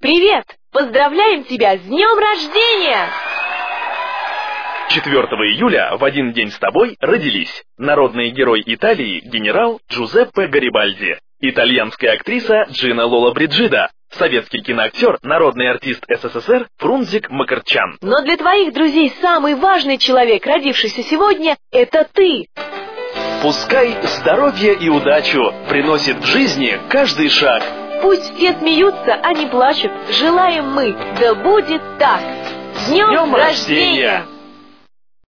Привет! Поздравляем тебя с днем рождения! 4 июля в один день с тобой родились народный герой Италии генерал Джузеппе Гарибальди, итальянская актриса Джина Лоллобриджида, советский киноактер, народный артист СССР Фрунзик Макарчан. Но для твоих друзей самый важный человек, родившийся сегодня, это ты! Пускай здоровье и удачу приносит в жизни каждый шаг. Пусть все смеются, а не плачут. Желаем мы, да будет так! С днем рождения!